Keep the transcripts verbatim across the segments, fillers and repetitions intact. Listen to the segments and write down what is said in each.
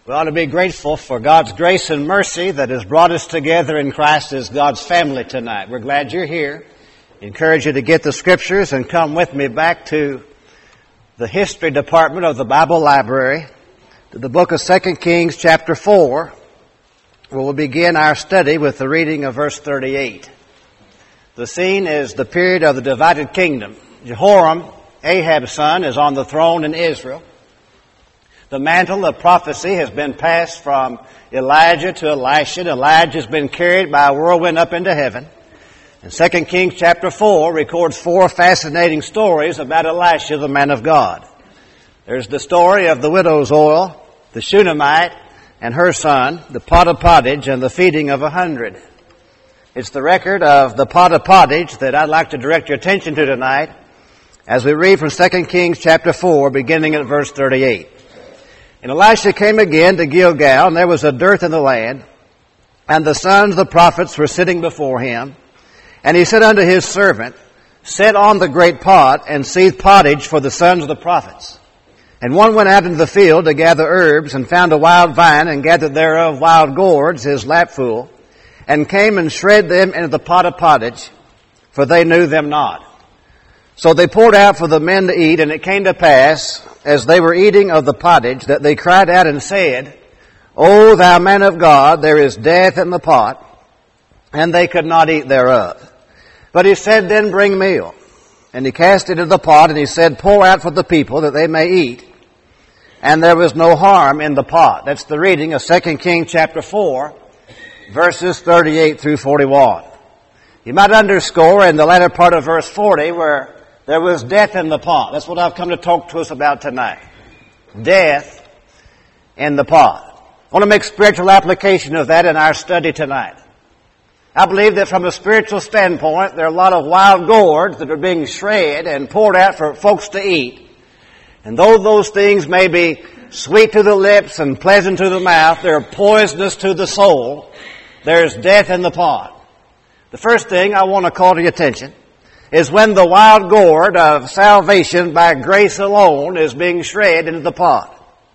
We ought to be grateful for God's grace and mercy that has brought us together in Christ as God's family tonight. We're glad you're here. I encourage you to get the Scriptures and come with me back to the history department of the Bible Library, to the book of Second Kings chapter four, where we'll begin our study with the reading of verse thirty-eight. The scene is the period of the divided kingdom. Jehoram, Ahab's son, is on the throne in Israel. The mantle of prophecy has been passed from Elijah to Elisha. Elijah has been carried by a whirlwind up into heaven. And Second Kings chapter four records four fascinating stories about Elisha, the man of God. There's the story of the widow's oil, the Shunammite, and her son, the pot of pottage, and the feeding of a hundred. It's the record of the pot of pottage that I'd like to direct your attention to tonight as we read from Second Kings chapter four, beginning at verse thirty-eight. And Elisha came again to Gilgal, and there was a dearth in the land, and the sons of the prophets were sitting before him. And he said unto his servant, Set on the great pot, and seethe pottage for the sons of the prophets. And one went out into the field to gather herbs, and found a wild vine, and gathered thereof wild gourds, his lapful, and came and shred them into the pot of pottage, for they knew them not. So they poured out for the men to eat, and it came to pass, as they were eating of the pottage, that they cried out and said, O thou man of God, there is death in the pot, and they could not eat thereof. But he said, Then bring meal. And he cast it into the pot, and he said, Pour out for the people, that they may eat. And there was no harm in the pot. That's the reading of Second Kings chapter four, verses thirty-eight through forty-one. You might underscore in the latter part of verse forty where there was death in the pot. That's what I've come to talk to us about tonight. Death in the pot. I want to make spiritual application of that in our study tonight. I believe that from a spiritual standpoint, there are a lot of wild gourds that are being shred and poured out for folks to eat. And though those things may be sweet to the lips and pleasant to the mouth, they're poisonous to the soul. There's death in the pot. The first thing I want to call to your attention is when the wild gourd of salvation by grace alone is being shred into the pot.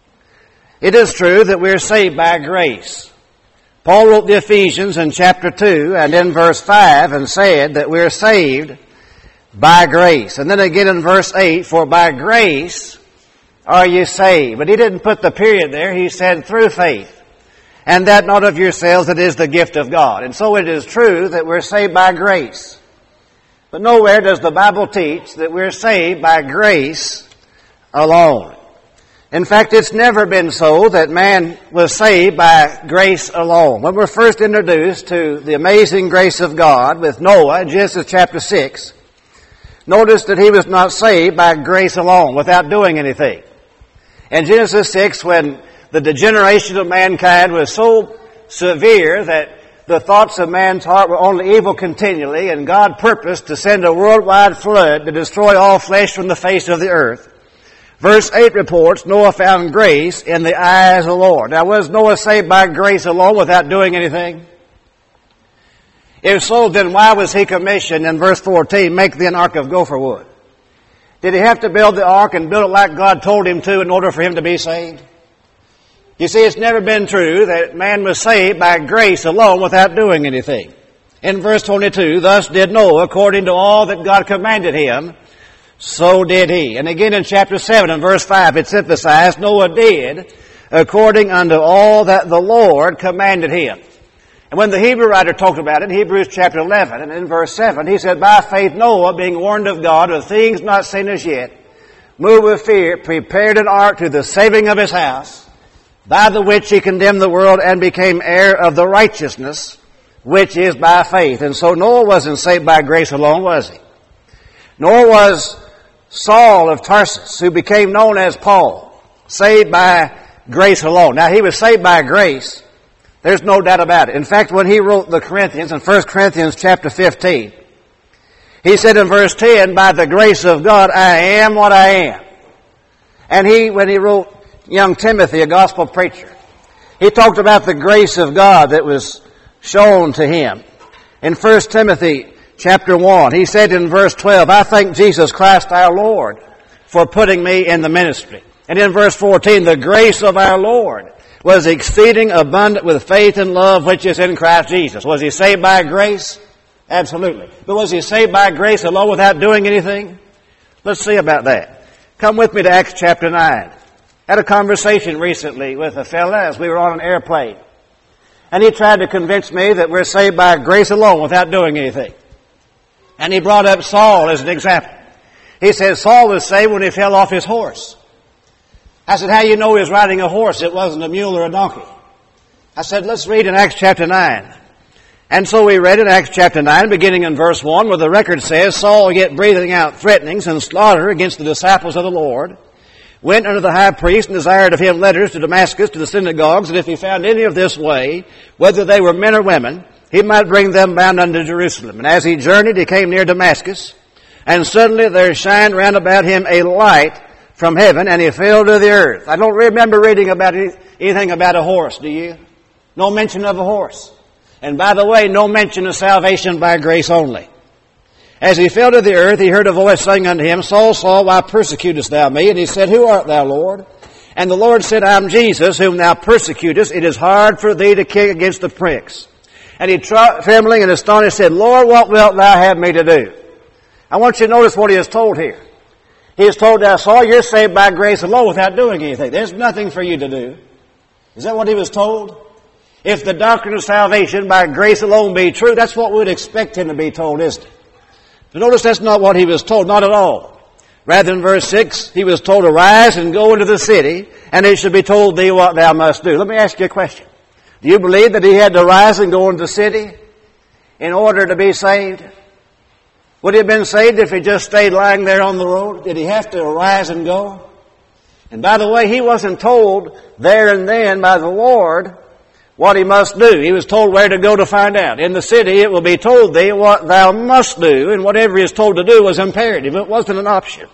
It is true that we're saved by grace. Paul wrote the Ephesians in chapter two and in verse five and said that we're saved by grace. And then again in verse eight, for by grace are you saved. But he didn't put the period there. He said through faith. And that not of yourselves, it is the gift of God. And so it is true that we're saved by grace. But nowhere does the Bible teach that we're saved by grace alone. In fact, it's never been so that man was saved by grace alone. When we're first introduced to the amazing grace of God with Noah in Genesis chapter six, notice that he was not saved by grace alone, without doing anything. In Genesis six, when the degeneration of mankind was so severe that the thoughts of man's heart were only evil continually, and God purposed to send a worldwide flood to destroy all flesh from the face of the earth. Verse eight reports, Noah found grace in the eyes of the Lord. Now, was Noah saved by grace alone without doing anything? If so, then why was he commissioned in verse fourteen, make thee an ark of gopher wood? Did he have to build the ark and build it like God told him to in order for him to be saved? You see, it's never been true that man was saved by grace alone without doing anything. In verse twenty-two, thus did Noah according to all that God commanded him, so did he. And again in chapter seven and verse five, it's emphasized, Noah did according unto all that the Lord commanded him. And when the Hebrew writer talked about it, in Hebrews chapter eleven and in verse seven, he said, By faith Noah, being warned of God of things not seen as yet, moved with fear, prepared an ark to the saving of his house, by the which he condemned the world and became heir of the righteousness which is by faith. And so Noah wasn't saved by grace alone, was he? Nor was Saul of Tarsus, who became known as Paul, saved by grace alone. Now, he was saved by grace. There's no doubt about it. In fact, when he wrote the Corinthians in First Corinthians chapter fifteen, he said in verse ten, By the grace of God, I am what I am. And he, when he wrote young Timothy, a gospel preacher, he talked about the grace of God that was shown to him. In First Timothy chapter one, he said in verse twelve, I thank Jesus Christ our Lord for putting me in the ministry. And in verse fourteen, the grace of our Lord was exceeding abundant with faith and love which is in Christ Jesus. Was he saved by grace? Absolutely. But was he saved by grace alone without doing anything? Let's see about that. Come with me to Acts chapter nine. Had a conversation recently with a fella as we were on an airplane. And he tried to convince me that we're saved by grace alone without doing anything. And he brought up Saul as an example. He said Saul was saved when he fell off his horse. I said, how do you know he was riding a horse? It wasn't a mule or a donkey. I said, let's read in Acts chapter nine. And so we read in Acts chapter nine, beginning in verse one, where the record says, Saul, yet breathing out threatenings and slaughter against the disciples of the Lord, went unto the high priest and desired of him letters to Damascus, to the synagogues, that if he found any of this way, whether they were men or women, he might bring them bound unto Jerusalem. And as he journeyed, he came near Damascus, and suddenly there shined round about him a light from heaven, and he fell to the earth. I don't remember reading about any, anything about a horse, do you? No mention of a horse. And by the way, no mention of salvation by grace only. As he fell to the earth, he heard a voice saying unto him, Saul, Saul, why persecutest thou me? And he said, Who art thou, Lord? And the Lord said, I am Jesus, whom thou persecutest. It is hard for thee to kick against the pricks. And he, trembling and astonished, said, Lord, what wilt thou have me to do? I want you to notice what he is told here. He is told, now, Saul, you're saved by grace alone without doing anything. There's nothing for you to do. Is that what he was told? If the doctrine of salvation by grace alone be true, that's what we'd expect him to be told, isn't it? But notice that's not what he was told, not at all. Rather, in verse six, he was told, Arise and go into the city, and it shall be told thee what thou must do. Let me ask you a question. Do you believe that he had to rise and go into the city in order to be saved? Would he have been saved if he just stayed lying there on the road? Did he have to arise and go? And by the way, he wasn't told there and then by the Lord what he must do. He was told where to go to find out. In the city it will be told thee what thou must do, and whatever he is told to do was imperative. It wasn't an option.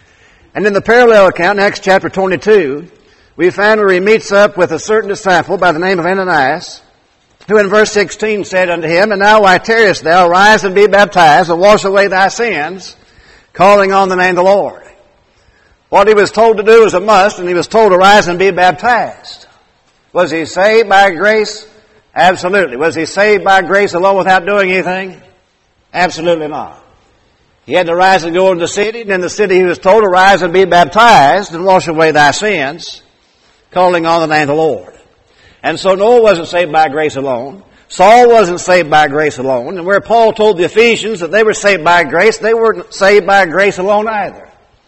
And in the parallel account, in Acts chapter twenty-two, we find where he meets up with a certain disciple by the name of Ananias, who in verse sixteen said unto him, And now why tarriest thou? Rise and be baptized, and wash away thy sins, calling on the name of the Lord. What he was told to do was a must, and he was told to rise and be baptized. Was he saved by grace? Absolutely. Was he saved by grace alone without doing anything? Absolutely not. He had to rise and go into the city, and in the city he was told to rise and be baptized and wash away thy sins, calling on the name of the Lord. And so Noah wasn't saved by grace alone. Saul wasn't saved by grace alone. And where Paul told the Ephesians that they were saved by grace, they weren't saved by grace alone either.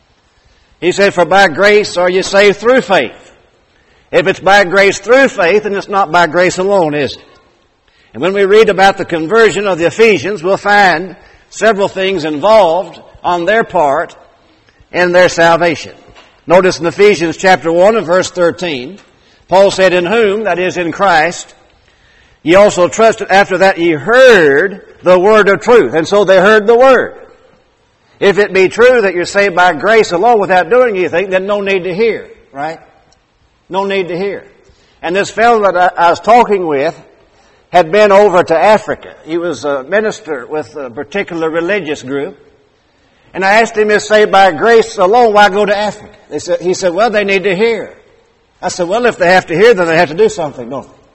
He said, For by grace are you saved through faith. If it's by grace through faith, then it's not by grace alone, is it? And when we read about the conversion of the Ephesians, we'll find several things involved on their part in their salvation. Notice in Ephesians chapter one and verse thirteen, Paul said, In whom, that is in Christ, ye also trusted after that ye heard the word of truth. And so they heard the word. If it be true that you're saved by grace alone without doing anything, then no need to hear, right? No need to hear. And this fellow that I, I was talking with had been over to Africa. He was a minister with a particular religious group. And I asked him, if saved by grace alone, why go to Africa? They said, he said, well, they need to hear. I said, well, if they have to hear, then they have to do something, don't they?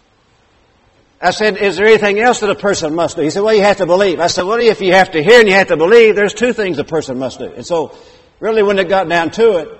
I said, is there anything else that a person must do? He said, well, you have to believe. I said, well, if you have to hear and you have to believe, there's two things a person must do. And so, really, when it got down to it,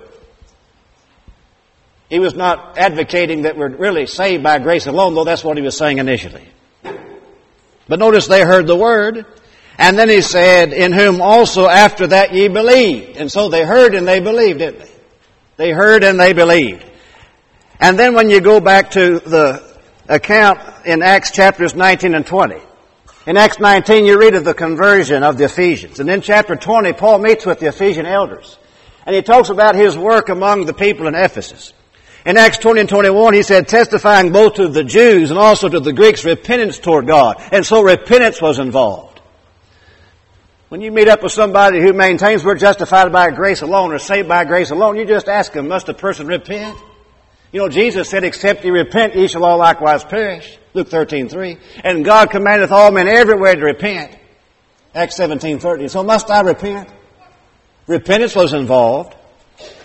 he was not advocating that we're really saved by grace alone, though that's what he was saying initially. But notice they heard the word, and then he said, in whom also after that ye believed. And so they heard and they believed, didn't they? They heard and they believed. And then when you go back to the account in Acts chapters nineteen and twenty, in Acts nineteen you read of the conversion of the Ephesians. And in chapter twenty, Paul meets with the Ephesian elders. And he talks about his work among the people in Ephesus. In Acts twenty and twenty-one, he said, testifying both to the Jews and also to the Greeks repentance toward God. And so repentance was involved. When you meet up with somebody who maintains we're justified by grace alone or saved by grace alone, you just ask them, must a person repent? You know, Jesus said, except ye repent, ye shall all likewise perish. Luke thirteen three. And God commandeth all men everywhere to repent. Acts seventeen thirty. So must I repent? Repentance was involved.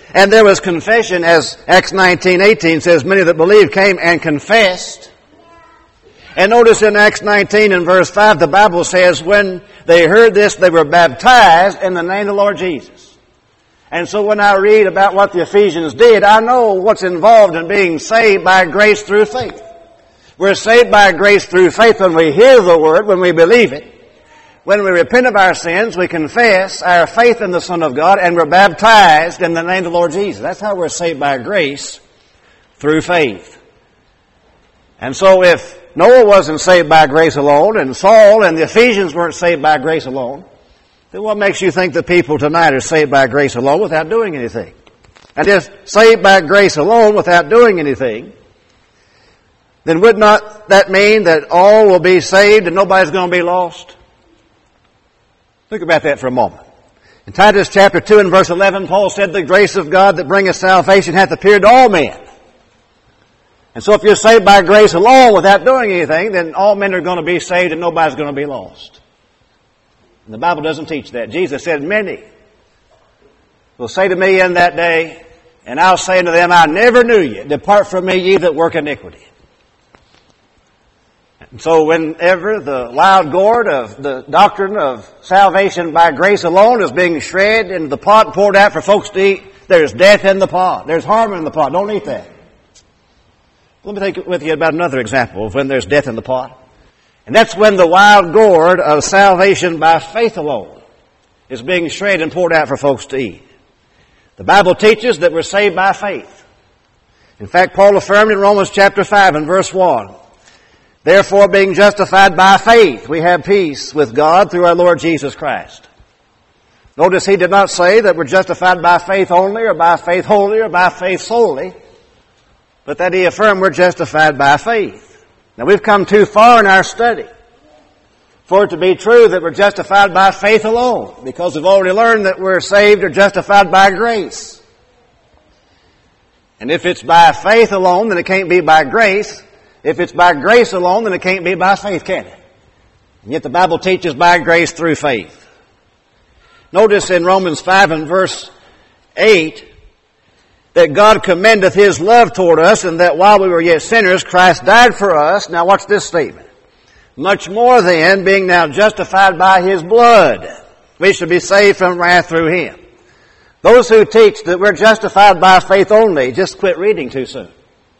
And there was confession, as Acts nineteen eighteen says, many that believed came and confessed. And notice in Acts nineteen and verse five, the Bible says, when they heard this, they were baptized in the name of the Lord Jesus. And so when I read about what the Ephesians did, I know what's involved in being saved by grace through faith. We're saved by grace through faith when we hear the Word, when we believe it. When we repent of our sins, we confess our faith in the Son of God, and we're baptized in the name of the Lord Jesus. That's how we're saved by grace through faith. And so if Noah wasn't saved by grace alone, and Saul and the Ephesians weren't saved by grace alone, then what makes you think the people tonight are saved by grace alone without doing anything? And if saved by grace alone without doing anything, then would not that mean that all will be saved and nobody's going to be lost? Think about that for a moment. In Titus chapter two and verse eleven, Paul said, the grace of God that bringeth salvation hath appeared to all men. And so if you're saved by grace alone without doing anything, then all men are going to be saved and nobody's going to be lost. And the Bible doesn't teach that. Jesus said, many will say to me in that day, and I'll say unto them, I never knew you. Depart from me, ye that work iniquity. And so whenever the wild gourd of the doctrine of salvation by grace alone is being shred into the pot and poured out for folks to eat, there's death in the pot. There's harm in the pot. Don't eat that. Let me take with you about another example of when there's death in the pot. And that's when the wild gourd of salvation by faith alone is being shred and poured out for folks to eat. The Bible teaches that we're saved by faith. In fact, Paul affirmed in Romans chapter five and verse one, therefore, being justified by faith, we have peace with God through our Lord Jesus Christ. Notice he did not say that we're justified by faith only, or by faith wholly, or by faith solely, but that he affirmed we're justified by faith. Now, we've come too far in our study for it to be true that we're justified by faith alone, because we've already learned that we're saved or justified by grace. And if it's by faith alone, then it can't be by grace. If it's by grace alone, then it can't be by faith, can it? And yet the Bible teaches by grace through faith. Notice in Romans five and verse eight that God commendeth His love toward us, and that while we were yet sinners, Christ died for us. Now watch this statement. Much more then, being now justified by His blood, we shall be saved from wrath through Him. Those who teach that we're justified by faith only just quit reading too soon.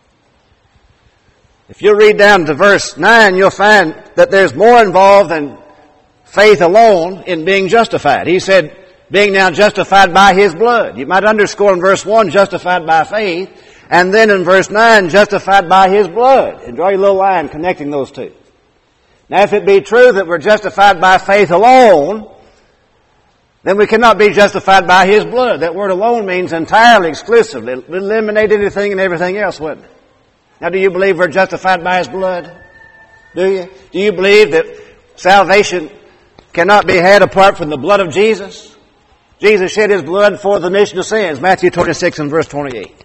If you read down to verse nine, you'll find that there's more involved than faith alone in being justified. He said, being now justified by His blood. You might underscore in verse one, justified by faith, and then in verse nine, justified by His blood. And draw your little line connecting those two. Now, if it be true that we're justified by faith alone, then we cannot be justified by His blood. That word alone means entirely, exclusively. Eliminate anything and everything else, wouldn't it? Now, do you believe we're justified by His blood? Do you? Do you believe that salvation cannot be had apart from the blood of Jesus? Jesus shed His blood for the remission of sins. Matthew twenty-six and verse twenty-eight.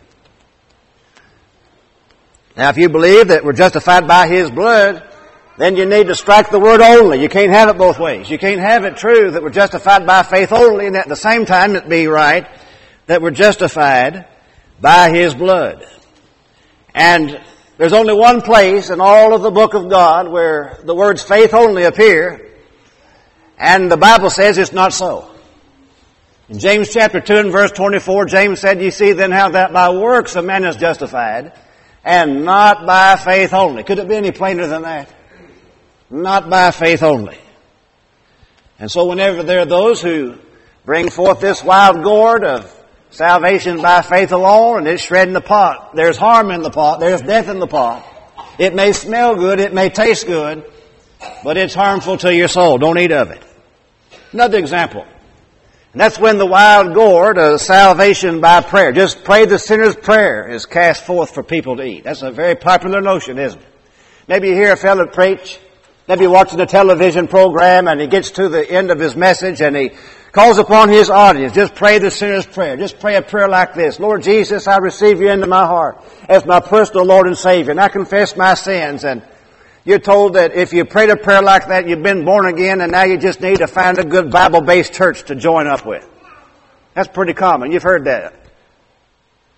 Now, if you believe that we're justified by His blood, then you need to strike the word only. You can't have it both ways. You can't have it true that we're justified by faith only, and at the same time it be right that we're justified by His blood. And there's only one place in all of the book of God where the words faith only appear, and the Bible says it's not so. In James chapter two and verse twenty-four, James said, ye see then how that by works a man is justified, and not by faith only. Could it be any plainer than that? Not by faith only. And so whenever there are those who bring forth this wild gourd of salvation by faith alone, and it's shred in the pot, there's harm in the pot, there's death in the pot. It may smell good, it may taste good, but it's harmful to your soul. Don't eat of it. Another example. And that's when the wild gourd of salvation by prayer, just pray the sinner's prayer, is cast forth for people to eat. That's a very popular notion, isn't it? Maybe you hear a fellow preach, maybe watching a television program, and he gets to the end of his message and he calls upon his audience, just pray the sinner's prayer. Just pray a prayer like this. Lord Jesus, I receive you into my heart as my personal Lord and Savior, and I confess my sins. And you're told that if you prayed a prayer like that, you've been born again, and now you just need to find a good Bible-based church to join up with. That's pretty common. You've heard that.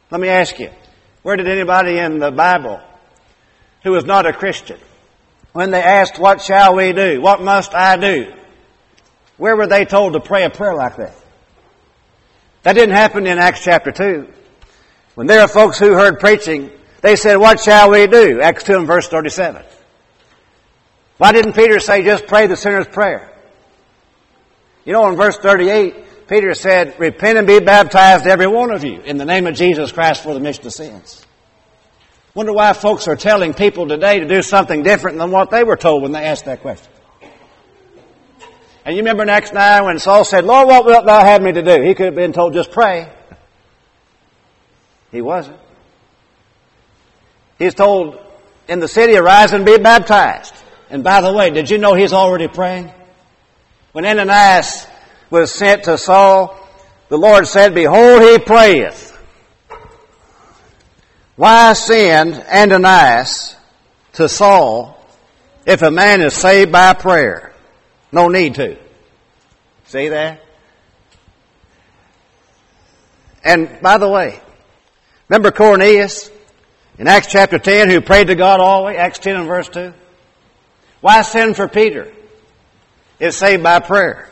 Let me ask you, where did anybody in the Bible who was not a Christian, when they asked, what shall we do? What must I do? Where were they told to pray a prayer like that? That didn't happen in Acts chapter two. When there are folks who heard preaching, they said, what shall we do? Acts two and verse thirty-seven. Why didn't Peter say, just pray the sinner's prayer? You know, in verse thirty-eight, Peter said, repent and be baptized, every one of you, in the name of Jesus Christ for the remission of sins. Wonder why folks are telling people today to do something different than what they were told when they asked that question. And you remember in Acts nine when Saul said, Lord, what wilt thou have me to do? He could have been told, just pray. He wasn't. He's told, in the city, arise and be baptized. And by the way, did you know he's already praying? When Ananias was sent to Saul, the Lord said, behold, he prayeth. Why send Ananias to Saul if a man is saved by prayer? No need to. See that? And by the way, remember Cornelius in Acts chapter ten who prayed to God always? Acts ten and verse two. Why send for Peter? Is saved by prayer.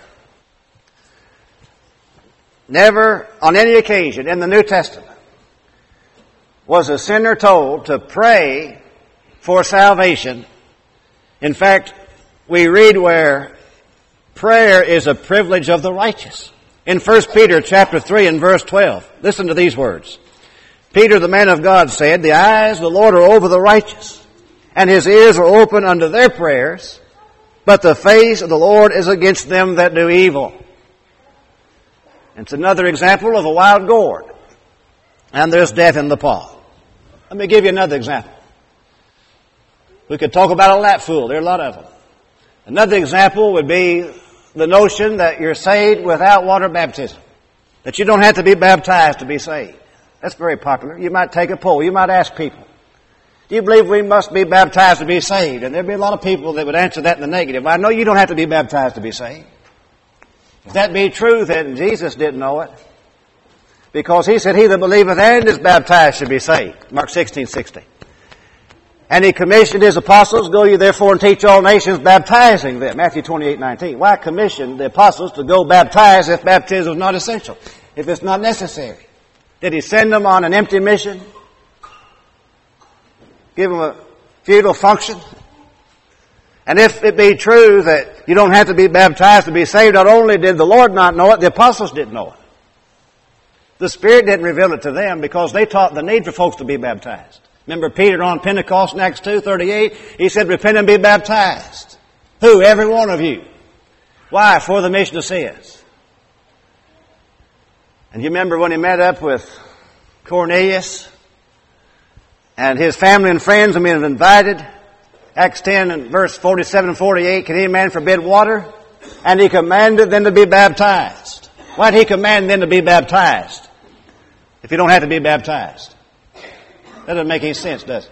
Never on any occasion in the New Testament was a sinner told to pray for salvation. In fact, we read where prayer is a privilege of the righteous. In First Peter chapter three and verse twelve, listen to these words. Peter, the man of God, said, the eyes of the Lord are over the righteous, and his ears are open unto their prayers, but the face of the Lord is against them that do evil. It's another example of a wild gourd. And there's death in the paw. Let me give you another example. We could talk about a lap fool. There are a lot of them. Another example would be the notion that you're saved without water baptism. That you don't have to be baptized to be saved. That's very popular. You might take a poll. You might ask people, do you believe we must be baptized to be saved? And there'd be a lot of people that would answer that in the negative. I know you don't have to be baptized to be saved. If that be true, then Jesus didn't know it. Because he said, he that believeth and is baptized should be saved. Mark sixteen sixteen. And he commissioned his apostles, go ye therefore and teach all nations, baptizing them. Matthew twenty-eight nineteen. Why commission the apostles to go baptize if baptism is not essential? If it's not necessary? Did he send them on an empty mission? Give them a futile function? And if it be true that you don't have to be baptized to be saved, not only did the Lord not know it, the apostles didn't know it. The Spirit didn't reveal it to them because they taught the need for folks to be baptized. Remember Peter on Pentecost in Acts two thirty-eight? He said, repent and be baptized. Who? Every one of you. Why? For the remission of sins. And you remember when he met up with Cornelius and his family and friends and been invited? Acts ten and verse forty-seven and forty-eight, can any man forbid water? And he commanded them to be baptized. Why did he command them to be baptized if you don't have to be baptized? That doesn't make any sense, does it?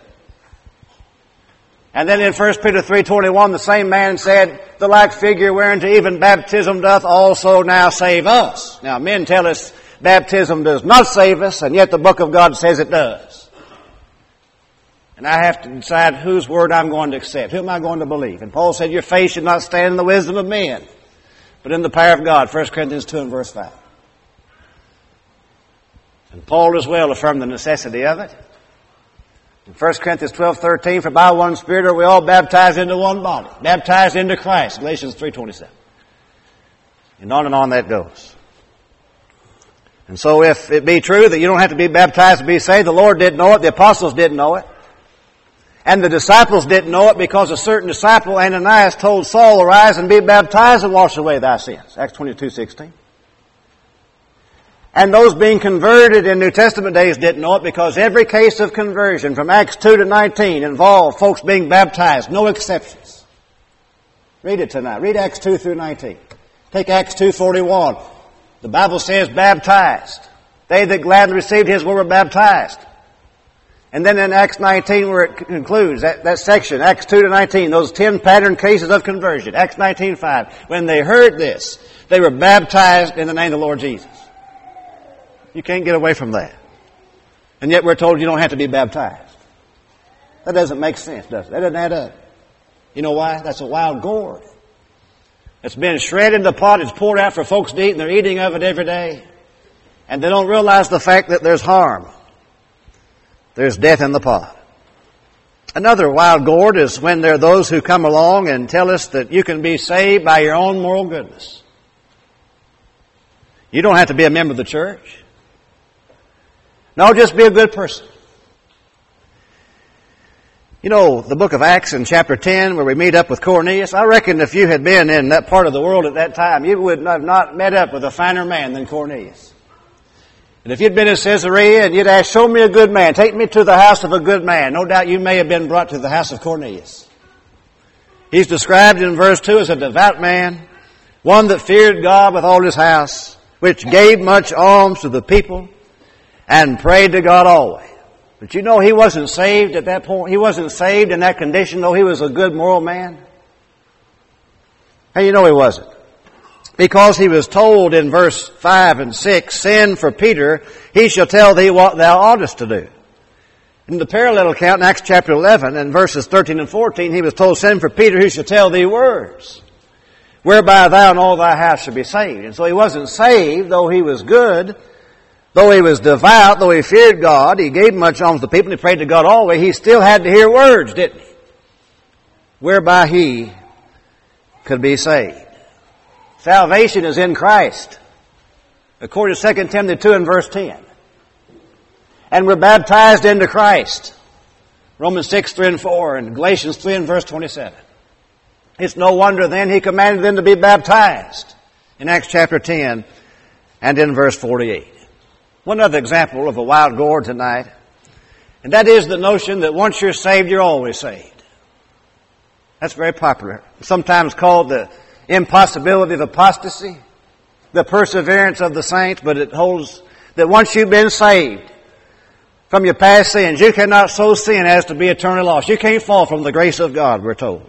And then in First Peter three twenty-one, the same man said, the like figure whereunto even baptism doth also now save us. Now men tell us baptism does not save us, and yet the book of God says it does. And I have to decide whose word I'm going to accept. Who am I going to believe? And Paul said, your faith should not stand in the wisdom of men, but in the power of God. First Corinthians two and verse five. And Paul as well affirmed the necessity of it. In First Corinthians twelve thirteen, for by one Spirit are we all baptized into one body. Baptized into Christ. Galatians three twenty-seven. And on and on that goes. And so if it be true that you don't have to be baptized to be saved, the Lord didn't know it, the apostles didn't know it. And the disciples didn't know it because a certain disciple, Ananias, told Saul, arise and be baptized and wash away thy sins. Acts twenty-two sixteen. And those being converted in New Testament days didn't know it because every case of conversion from Acts two to nineteen involved folks being baptized. No exceptions. Read it tonight. Read Acts two through nineteen. Take Acts two forty-one. The Bible says baptized. They that gladly received his word were baptized. And then in Acts nineteen where it concludes, that, that section, Acts two to nineteen, those ten pattern cases of conversion, Acts nineteen five, when they heard this, they were baptized in the name of the Lord Jesus. You can't get away from that. And yet we're told you don't have to be baptized. That doesn't make sense, does it? That doesn't add up. You know why? That's a wild gourd. It's been shredded in the pot. It's poured out for folks to eat, and they're eating of it every day. And they don't realize the fact that there's harm. There's death in the pot. Another wild gourd is when there are those who come along and tell us that you can be saved by your own moral goodness. You don't have to be a member of the church. No, just be a good person. You know, the book of Acts in chapter ten, where we meet up with Cornelius, I reckon if you had been in that part of the world at that time, you would have not met up with a finer man than Cornelius. And if you'd been in Caesarea and you'd asked, show me a good man, take me to the house of a good man, no doubt you may have been brought to the house of Cornelius. He's described in verse two as a devout man, one that feared God with all his house, which gave much alms to the people and prayed to God always. But you know he wasn't saved at that point. He wasn't saved in that condition, though he was a good moral man. How you know he wasn't? Because he was told in verse five and six, send for Peter, he shall tell thee what thou oughtest to do. In the parallel account in Acts chapter eleven and verses thirteen and fourteen, he was told, send for Peter who shall tell thee words, whereby thou and all thy house shall be saved. And so he wasn't saved, though he was good, though he was devout, though he feared God, he gave much alms to the people, and he prayed to God always, he still had to hear words, didn't he? Whereby he could be saved. Salvation is in Christ, according to Second Timothy two and verse ten. And we're baptized into Christ. Romans six, three and four, and Galatians three and verse twenty-seven. It's no wonder then he commanded them to be baptized in Acts chapter ten and in verse forty-eight. One other example of a wild gourd tonight, and that is the notion that once you're saved, you're always saved. That's very popular. Sometimes called the impossibility of apostasy, the perseverance of the saints, but it holds that once you've been saved from your past sins, you cannot so sin as to be eternally lost. You can't fall from the grace of God, we're told.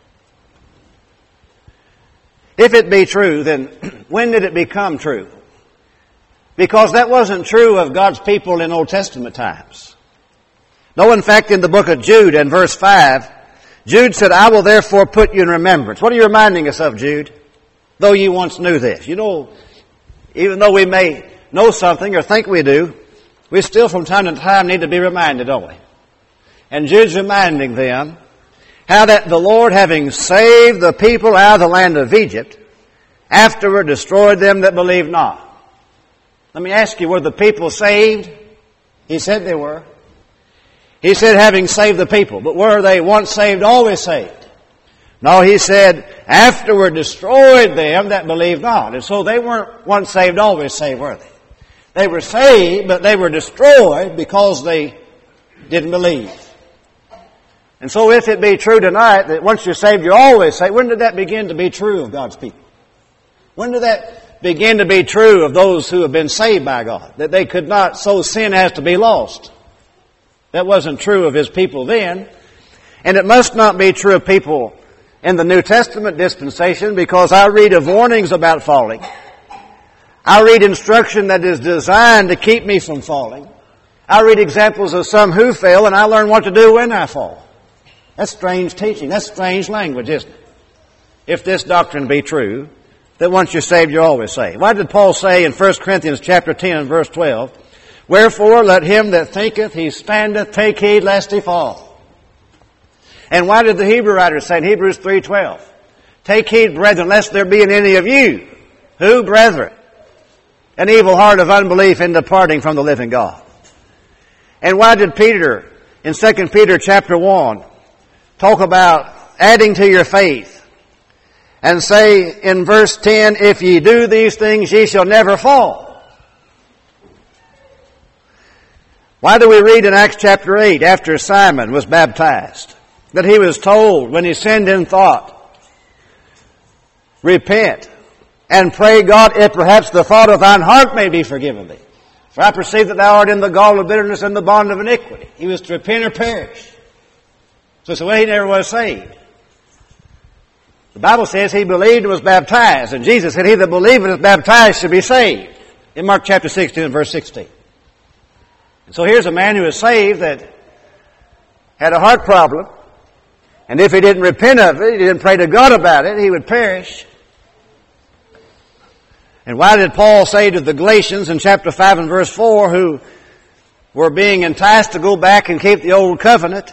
If it be true, then when did it become true? Because that wasn't true of God's people in Old Testament times. No, in fact, in the book of Jude and verse five, Jude said, I will therefore put you in remembrance. What are you reminding us of, Jude? Though you once knew this. You know, even though we may know something or think we do, we still from time to time need to be reminded, don't we? And Jude's reminding them how that the Lord, having saved the people out of the land of Egypt, afterward destroyed them that believed not. Let me ask you, were the people saved? He said they were. He said having saved the people. But were they once saved, always saved? No, he said afterward destroyed them that believed not. And so they weren't once saved, always saved, were they? They were saved, but they were destroyed because they didn't believe. And so if it be true tonight that once you're saved, you're always saved, when did that begin to be true of God's people? When did that begin to be true of those who have been saved by God? That they could not so sin as to be lost. That wasn't true of His people then. And it must not be true of people in the New Testament dispensation, because I read of warnings about falling. I read instruction that is designed to keep me from falling. I read examples of some who fail, and I learn what to do when I fall. That's strange teaching. That's strange language, isn't it? If this doctrine be true, that once you're saved, you're always saved. Why did Paul say in First Corinthians chapter ten and verse twelve, wherefore let him that thinketh he standeth take heed lest he fall? And why did the Hebrew writer say in Hebrews three twelve, take heed, brethren, lest there be in any of you, who, brethren, an evil heart of unbelief in departing from the living God? And why did Peter in Second Peter chapter one talk about adding to your faith and say in verse ten, if ye do these things, ye shall never fall? Why do we read in Acts chapter eight, after Simon was baptized, that he was told when he sinned in thought, repent and pray God, if perhaps the thought of thine heart may be forgiven thee. For I perceive that thou art in the gall of bitterness and the bond of iniquity. He was to repent or perish. So it's the way he never was saved. The Bible says he believed and was baptized. And Jesus said, he that believeth and is baptized shall be saved. In Mark chapter sixteen and verse sixteen. And so here's a man who is saved that had a heart problem, and if he didn't repent of it, he didn't pray to God about it, he would perish. And why did Paul say to the Galatians in chapter five and verse four, who were being enticed to go back and keep the old covenant,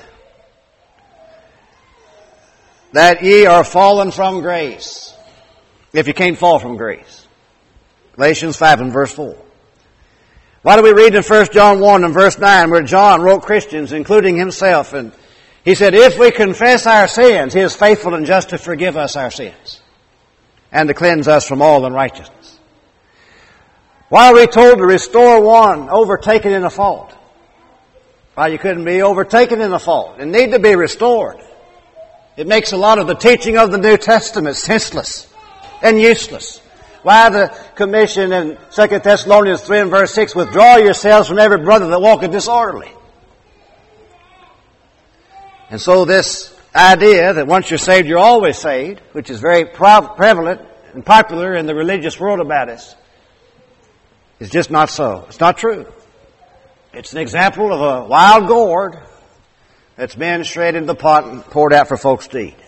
that ye are fallen from grace, if you can't fall from grace? Galatians five and verse four. Why do we read in First John one and verse nine, where John wrote Christians, including himself, and he said, if we confess our sins, he is faithful and just to forgive us our sins and to cleanse us from all unrighteousness. Why are we told to restore one overtaken in a fault? Why, you couldn't be overtaken in a fault and need to be restored. It makes a lot of the teaching of the New Testament senseless and useless. Why the commission in Second Thessalonians three and verse six, withdraw yourselves from every brother that walketh disorderly. And so this idea that once you're saved, you're always saved, which is very prevalent and popular in the religious world about us, is just not so. It's not true. It's an example of a wild gourd that's been shredded in the pot and poured out for folks to eat.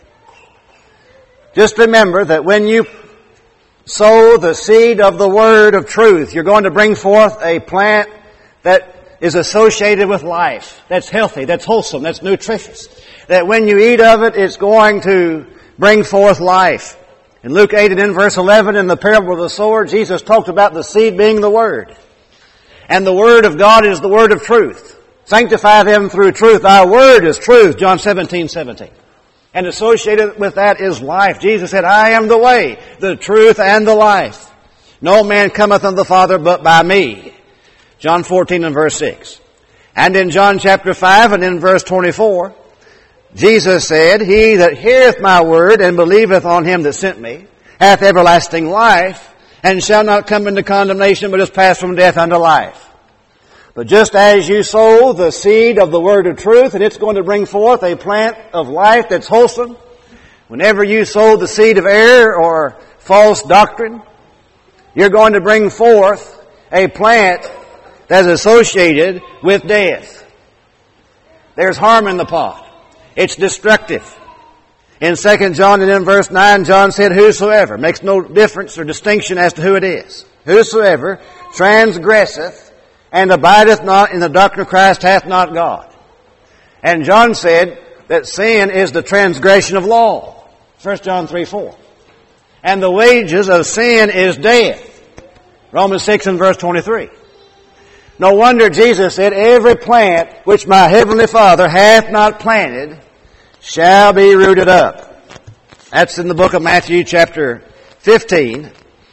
Just remember that when you sow the seed of the word of truth, you're going to bring forth a plant that is associated with life, that's healthy, that's wholesome, that's nutritious. That when you eat of it, it's going to bring forth life. In Luke eight and in verse eleven, in the parable of the sower, Jesus talked about the seed being the Word. And the Word of God is the Word of truth. Sanctify them through truth. Our Word is truth, John seventeen seventeen. And associated with that is life. Jesus said, I am the way, the truth, and the life. No man cometh unto the Father but by me. John fourteen and verse six. And in John chapter five and in verse twenty-four, Jesus said, he that heareth my word and believeth on him that sent me hath everlasting life, and shall not come into condemnation, but is passed from death unto life. But just as you sow the seed of the word of truth, and it's going to bring forth a plant of life that's wholesome, whenever you sow the seed of error or false doctrine, you're going to bring forth a plant that's associated with death. There's harm in the pot. It's destructive. In Second John and in verse nine, John said, whosoever, makes no difference or distinction as to who it is, whosoever transgresseth and abideth not in the doctrine of Christ hath not God. And John said that sin is the transgression of law. First John three four. And the wages of sin is death. Romans six and verse twenty-three. No wonder Jesus said, every plant which my heavenly Father hath not planted shall be rooted up. That's in the book of Matthew chapter fifteen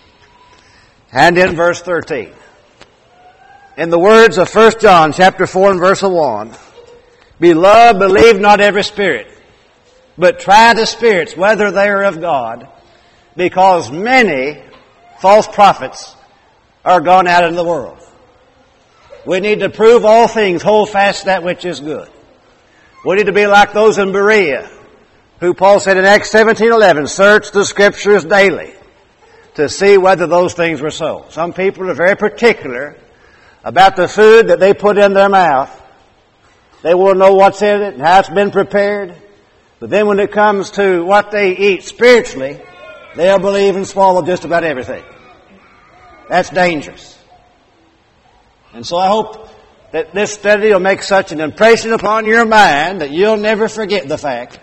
and in verse thirteen. In the words of First John chapter four and verse one, beloved, believe not every spirit, but try the spirits whether they are of God, because many false prophets are gone out into the world. We need to prove all things, hold fast that which is good. We need to be like those in Berea, who Paul said in Acts seventeen eleven, search the Scriptures daily to see whether those things were so. Some people are very particular about the food that they put in their mouth. They want to know what's in it and how it's been prepared. But then when it comes to what they eat spiritually, they'll believe and swallow just about everything. That's dangerous. And so I hope that this study will make such an impression upon your mind that you'll never forget the fact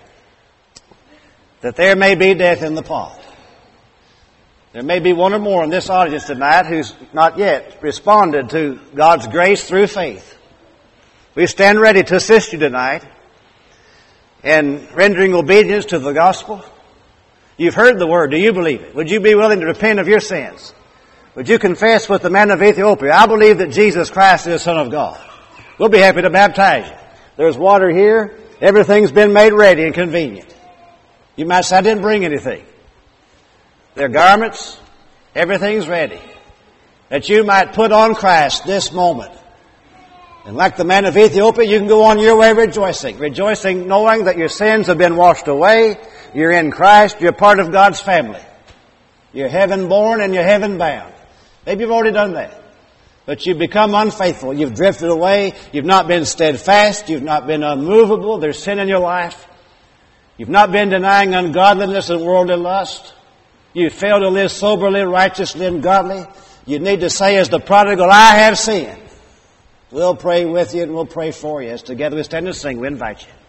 that there may be death in the pot. There may be one or more in this audience tonight who's not yet responded to God's grace through faith. We stand ready to assist you tonight in rendering obedience to the gospel. You've heard the word. Do you believe it? Would you be willing to repent of your sins? Would you confess with the man of Ethiopia, I believe that Jesus Christ is the Son of God? We'll be happy to baptize you. There's water here. Everything's been made ready and convenient. You might say, I didn't bring anything. There are garments. Everything's ready. That you might put on Christ this moment. And like the man of Ethiopia, you can go on your way rejoicing. Rejoicing knowing that your sins have been washed away. You're in Christ. You're part of God's family. You're heaven born and you're heaven bound. Maybe you've already done that. but you've become unfaithful. You've drifted away. You've not been steadfast. You've not been unmovable. There's sin in your life. You've not been denying ungodliness and worldly lust. You fail to live soberly, righteously, and godly. You need to say as the prodigal, I have sinned. We'll pray with you and we'll pray for you. As together we stand and sing, we invite you.